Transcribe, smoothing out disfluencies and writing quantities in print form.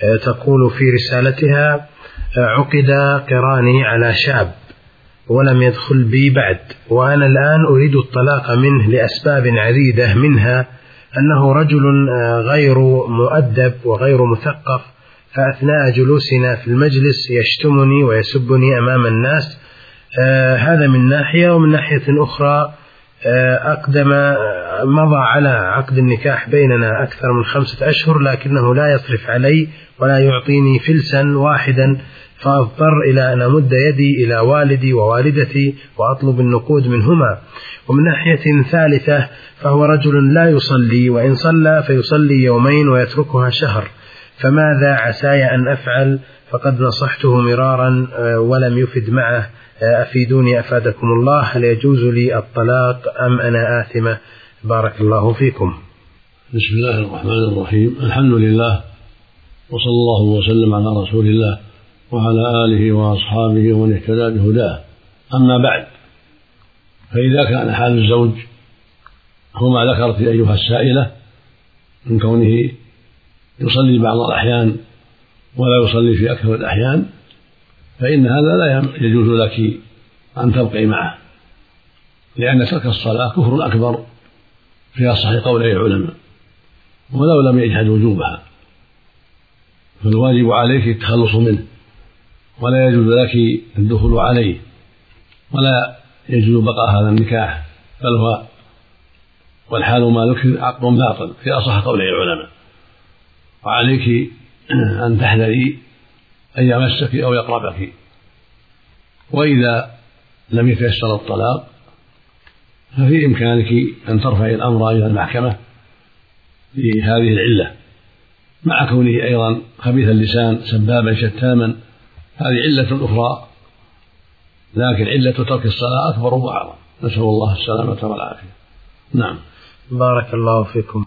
تقول في رسالتها: عقد قراني على شاب ولم يدخل بي بعد، وأنا الآن أريد الطلاق منه لأسباب عديدة، منها أنه رجل غير مؤدب وغير مثقف، فأثناء جلوسنا في المجلس يشتمني ويسبني أمام الناس. هذا من ناحية. ومن ناحية أخرى مضى على عقد النكاح بيننا أكثر من 5 أشهر، لكنه لا يصرف علي ولا يعطيني فلسا واحدا، فأضطر إلى أن أمد يدي إلى والدي ووالدتي وأطلب النقود منهما. ومن ناحية ثالثة فهو رجل لا يصلي، وإن صلى فيصلي يومين ويتركها شهر، فماذا عساي أن أفعل؟ فقد نصحته مرارا ولم يفد معه. أفيدوني أفادكم الله، هل يجوز لي الطلاق أم أنا آثمة؟ بارك الله فيكم. بسم الله الرحمن الرحيم، الحمد لله، وصلى الله وسلم على رسول الله وعلى آله وأصحابه ومن اهتدى بهداه. أما بعد، فإذا كان حال الزوج هو ما ذكرت أيها السائلة من كونه يصلي بعض الأحيان ولا يصلي في أكثر الأحيان، فإن هذا لا يجوز لك أن تبقي معه، لأن ترك الصلاة كفر أكبر في أصح قولي العلماء، ولو لم يجحد وجوبها، فالواجب عليك التخلص منه، ولا يجوز لك الدخول عليه، ولا يجوز بقاء هذا النكاح، بل هو والحال ما ذكر عقد باطل في أصح قولي العلماء. وعليك أن تحذري أن يمسك أو يقربك، وإذا لم يتيسر الطلاق ففي إمكانك أن ترفعي الأمر إلى المحكمة بهذه العلة، مع كونه أيضا خبيث اللسان سبابا شتاما، هذه علة أخرى، لكن علة ترك الصلاة أكبر وأعظم، نسأل الله السلامة والعافية. نعم. بارك الله فيكم.